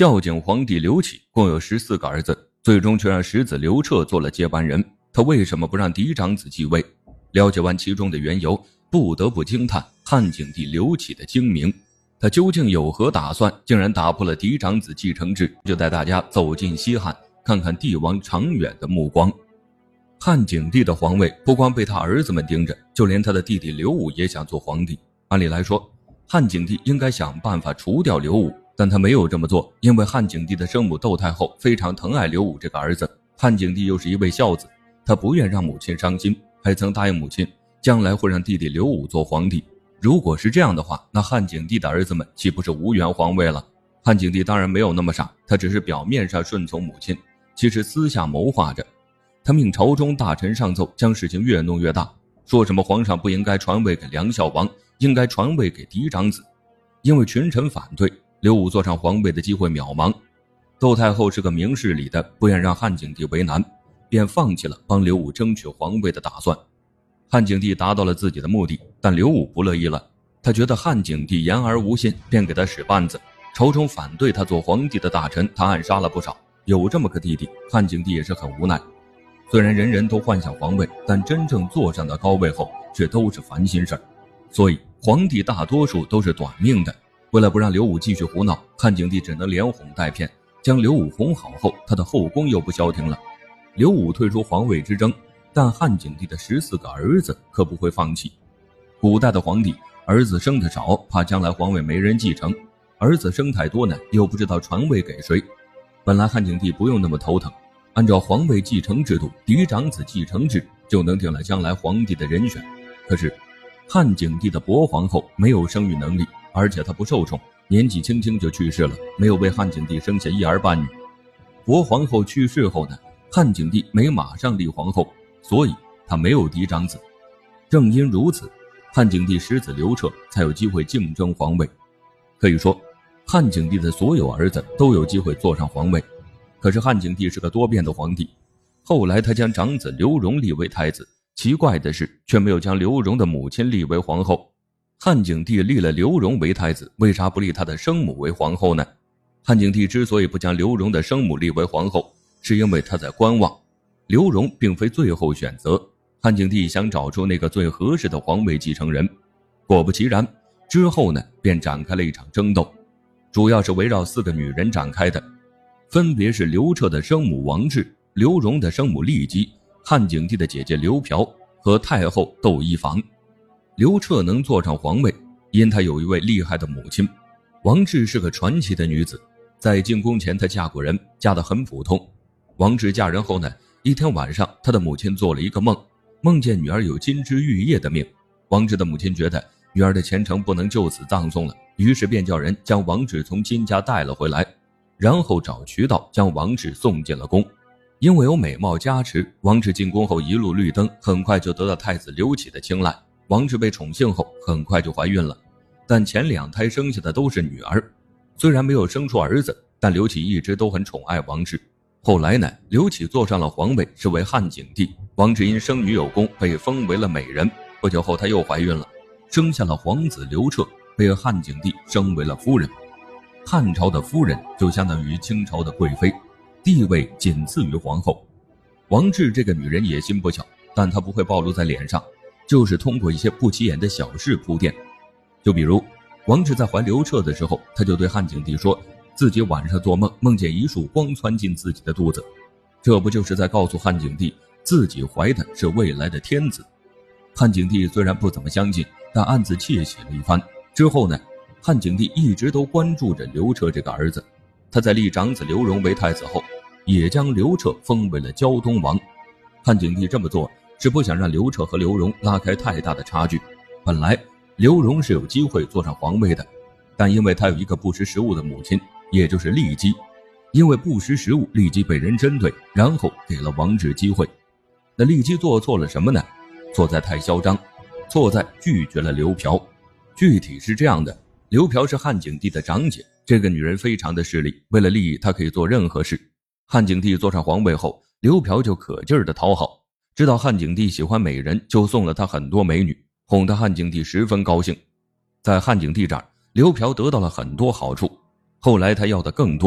孝景皇帝刘启共有14个儿子，最终却让侄子刘彻做了接班人。他为什么不让嫡长子继位？了解完其中的缘由，不得不惊叹汉景帝刘启的精明。他究竟有何打算，竟然打破了嫡长子继承制？就带大家走进西汉，看看帝王长远的目光。汉景帝的皇位不光被他儿子们盯着，就连他的弟弟刘武也想做皇帝。按理来说，汉景帝应该想办法除掉刘武，但他没有这么做，因为汉景帝的生母窦太后非常疼爱刘武这个儿子，汉景帝又是一位孝子，他不愿让母亲伤心，还曾答应母亲将来会让弟弟刘武做皇帝。如果是这样的话，那汉景帝的儿子们岂不是无缘皇位了？汉景帝当然没有那么傻，他只是表面上顺从母亲，其实私下谋划着。他命朝中大臣上奏，将事情越弄越大，说什么皇上不应该传位给梁孝王，应该传位给嫡长子。因为群臣反对，刘武坐上皇位的机会渺茫。窦太后是个明事理的，不愿让汉景帝为难，便放弃了帮刘武争取皇位的打算。汉景帝达到了自己的目的，但刘武不乐意了。他觉得汉景帝言而无信，便给他使绊子。朝中反对他做皇帝的大臣，他暗杀了不少。有这么个弟弟，汉景帝也是很无奈。虽然人人都幻想皇位，但真正坐上的高位后，却都是烦心事儿。所以皇帝大多数都是短命的。为了不让刘武继续胡闹，汉景帝只能连哄带骗，将刘武哄好后，他的后宫又不消停了。刘武退出皇位之争，但汉景帝的14个儿子可不会放弃。古代的皇帝儿子生得少，怕将来皇位没人继承，儿子生太多呢，又不知道传位给谁。本来汉景帝不用那么头疼，按照皇位继承制度，嫡长子继承制就能定了将来皇帝的人选。可是汉景帝的薄皇后没有生育能力，而且她不受宠，年纪轻轻就去世了，没有为汉景帝生下一儿半女。薄皇后去世后呢，汉景帝没马上立皇后，所以他没有嫡长子。正因如此，汉景帝侄子刘彻才有机会竞争皇位。可以说，汉景帝的所有儿子都有机会坐上皇位。可是汉景帝是个多变的皇帝，后来他将长子刘荣立为太子，奇怪的是却没有将刘荣的母亲立为皇后。汉景帝立了刘荣为太子，为啥不立他的生母为皇后呢？汉景帝之所以不将刘荣的生母立为皇后，是因为他在观望。刘荣并非最后选择，汉景帝想找出那个最合适的皇位继承人。果不其然，之后呢，便展开了一场争斗，主要是围绕4个女人展开的，分别是刘彻的生母王氏、刘荣的生母骊姬、汉景帝的姐姐刘嫖和太后窦漪房。刘彻能坐上皇位，因他有一位厉害的母亲。王氏是个传奇的女子，在进宫前她嫁过人，嫁得很普通。王氏嫁人后呢，一天晚上，她的母亲做了一个梦，梦见女儿有金枝玉叶的命。王氏的母亲觉得女儿的前程不能就此葬送了，于是便叫人将王氏从金家带了回来，然后找渠道将王氏送进了宫。因为有美貌加持，王氏进宫后一路绿灯，很快就得到太子刘启的青睐。王氏被宠幸后，很快就怀孕了，但前2胎生下的都是女儿。虽然没有生出儿子，但刘启一直都很宠爱王氏。后来呢，刘启坐上了皇位，是为汉景帝。王氏因生女有功，被封为了美人。不久后她又怀孕了，生下了皇子刘彻，被汉景帝升为了夫人。汉朝的夫人就相当于清朝的贵妃，地位仅次于皇后。王氏这个女人野心不小，但她不会暴露在脸上，就是通过一些不起眼的小事铺垫。就比如王氏在怀刘彻的时候，她就对汉景帝说自己晚上做梦，梦见一束光窜进自己的肚子，这不就是在告诉汉景帝自己怀的是未来的天子。汉景帝虽然不怎么相信，但暗自窃喜了一番。之后呢，汉景帝一直都关注着刘彻这个儿子。他在立长子刘荣为太子后，也将刘彻封为了胶东王。汉景帝这么做是不想让刘彻和刘荣拉开太大的差距。本来刘荣是有机会坐上皇位的，但因为他有一个不识时务的母亲，也就是骊姬，因为不识时务，骊姬被人针对，然后给了王氏机会。那骊姬做错了什么呢？错在太嚣张，错在拒绝了刘嫖。具体是这样的，刘嫖是汉景帝的长姐，这个女人非常的势利，为了利益她可以做任何事。汉景帝坐上皇位后，刘嫖就可劲儿的讨好，知道汉景帝喜欢美人，就送了他很多美女，哄得汉景帝十分高兴。在汉景帝这儿，刘嫖得到了很多好处，后来他要的更多，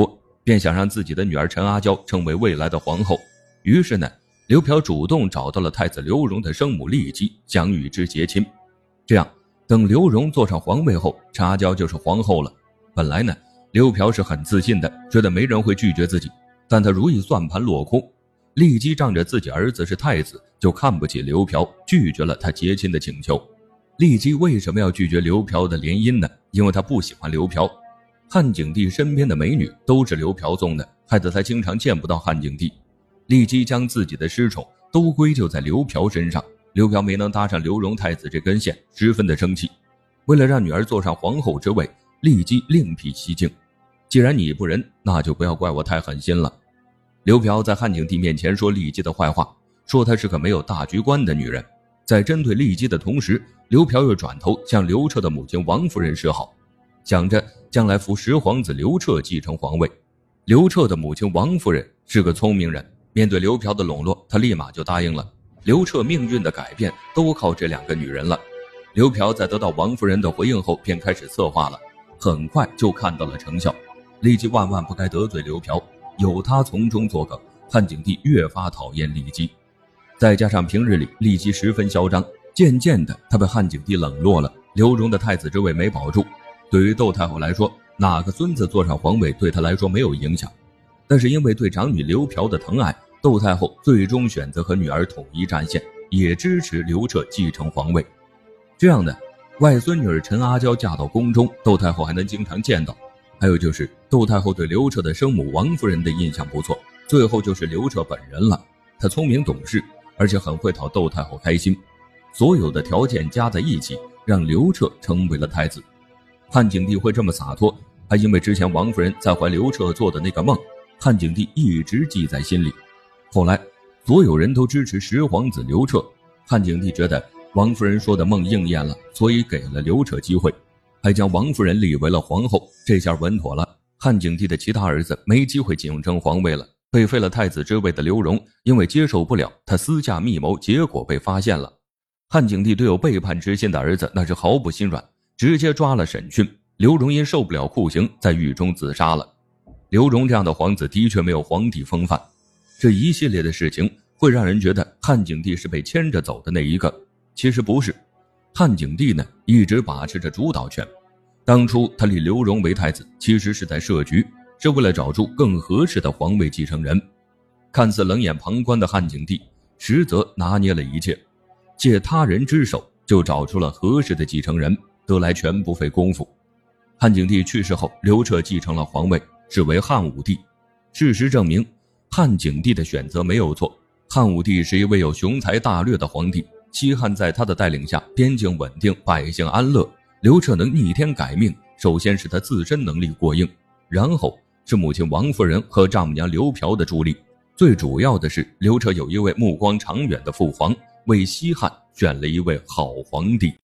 便想让自己的女儿陈阿娇成为未来的皇后。于是呢，刘嫖主动找到了太子刘荣的生母骊姬，想与之结亲。这样，等刘荣坐上皇位后，陈阿娇就是皇后了。本来呢，刘嫖是很自信的，觉得没人会拒绝自己，但他如意算盘落空。骊姬仗着自己儿子是太子，就看不起刘嫖，拒绝了他结亲的请求。骊姬为什么要拒绝刘嫖的联姻呢？因为他不喜欢刘嫖。汉景帝身边的美女都是刘嫖送的，害得他经常见不到汉景帝。骊姬将自己的失宠都归咎在刘嫖身上，刘嫖没能搭上刘荣太子这根线，十分的生气。为了让女儿坐上皇后之位，骊姬另辟蹊径。既然你不仁，那就不要怪我太狠心了。刘嫖在汉景帝面前说骊姬的坏话，说她是个没有大局观的女人。在针对骊姬的同时，刘嫖又转头向刘彻的母亲王夫人示好，想着将来扶十皇子刘彻继承皇位。刘彻的母亲王夫人是个聪明人，面对刘嫖的笼络，她立马就答应了。刘彻命运的改变都靠这两个女人了。刘嫖在得到王夫人的回应后，便开始策划了，很快就看到了成效。骊姬万万不该得罪刘嫖，有他从中作梗，汉景帝越发讨厌骊姬。再加上平日里骊姬十分嚣张，渐渐的他被汉景帝冷落了，刘荣的太子之位没保住。对于窦太后来说，哪个孙子坐上皇位对他来说没有影响，但是因为对长女刘嫖的疼爱，窦太后最终选择和女儿统一战线，也支持刘彻继承皇位。这样的外孙女陈阿娇嫁到宫中，窦太后还能经常见到。还有就是窦太后对刘彻的生母王夫人的印象不错，最后就是刘彻本人了。他聪明懂事，而且很会讨窦太后开心。所有的条件加在一起，让刘彻成为了太子。汉景帝会这么洒脱，还因为之前王夫人在怀刘彻做的那个梦，汉景帝一直记在心里。后来所有人都支持十皇子刘彻，汉景帝觉得王夫人说的梦应验了，所以给了刘彻机会，还将王夫人立为了皇后。这下稳妥了，汉景帝的其他儿子没机会竞争皇位了。被废了太子之位的刘荣因为接受不了他私下密谋，结果被发现了。汉景帝对有背叛之心的儿子那是毫不心软，直接抓了审讯。刘荣因受不了酷刑，在狱中自杀了。刘荣这样的皇子的确没有皇帝风范。这一系列的事情会让人觉得汉景帝是被牵着走的那一个，其实不是。汉景帝呢，一直把持着主导权。当初他立刘荣为太子，其实是在设局，是为了找出更合适的皇位继承人。看似冷眼旁观的汉景帝，实则拿捏了一切，借他人之手就找出了合适的继承人，得来全不费功夫。汉景帝去世后，刘彻继承了皇位，是为汉武帝。事实证明，汉景帝的选择没有错。汉武帝是一位有雄才大略的皇帝，西汉在他的带领下，边境稳定，百姓安乐。刘彻能逆天改命，首先是他自身能力过硬，然后是母亲王夫人和丈母娘刘嫖的助力，最主要的是刘彻有一位目光长远的父皇，为西汉选了一位好皇帝。